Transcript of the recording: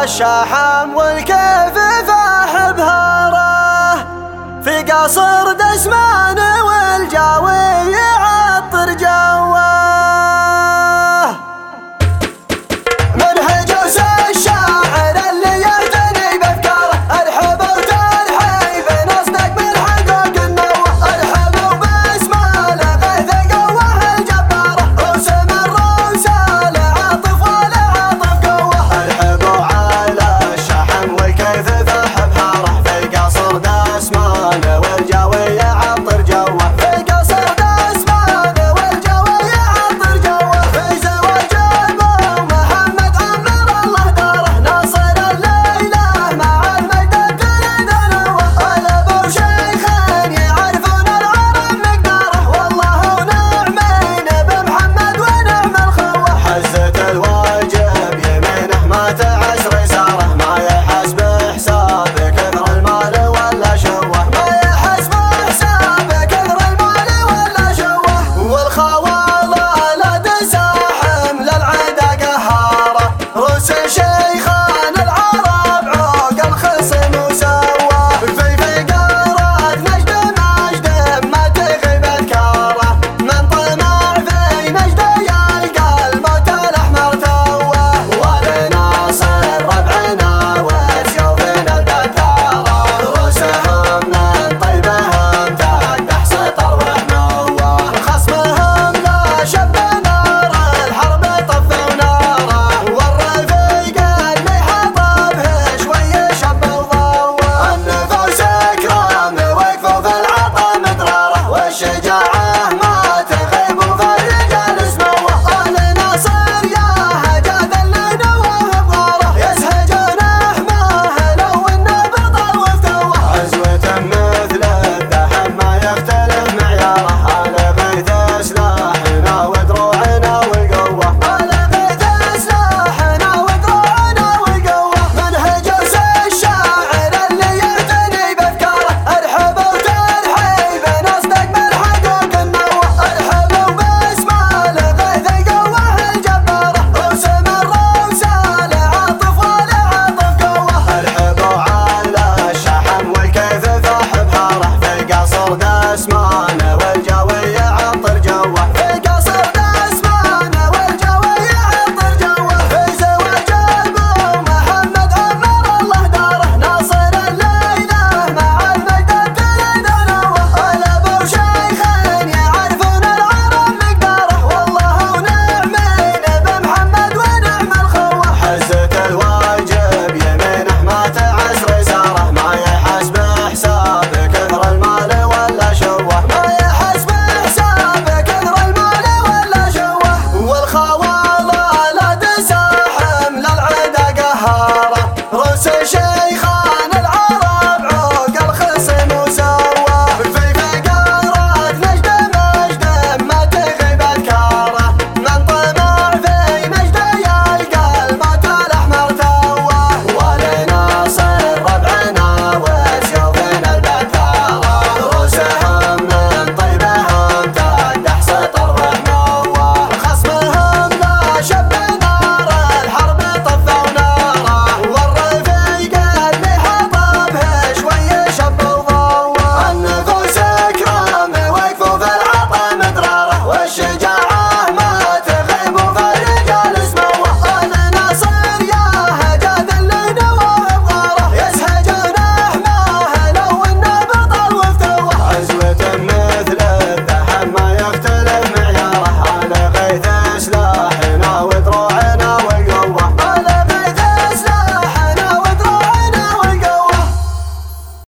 الشحم والكيف فاح بهاره في قصر دسمان والجاوي يعطر جوه من هجوس الشاعر اللي يرتني بافكاره ارحب وترحيب نصدق بالحقوق النوه ارحب وبسماله غيث قوه الجباره رسم الرسال عاطف والعاطف قوه ارحبوا على الشحم والكيف فاح بهاره في قصر دسمان والجاوي يعطر جوه في قصر دسمان والجاوي يعطر جوه في زواج ابو محمد عمر الله داره ناصر الليله مع المجد الدنوه الابو شيخين يعرفون العرب مقداره والله ونعمين بمحمد ونعم الخوه حزة الواجب يمينه ما تعد